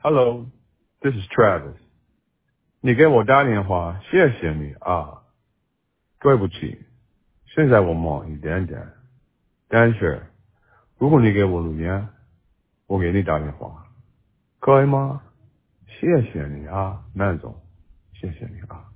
Hello, this is Travis. 你给我打电话，谢谢你啊。对不起，现在我忙一点点，但是如果你给我留言，我给你打电话，可以吗？谢谢你啊，南总，谢谢你啊。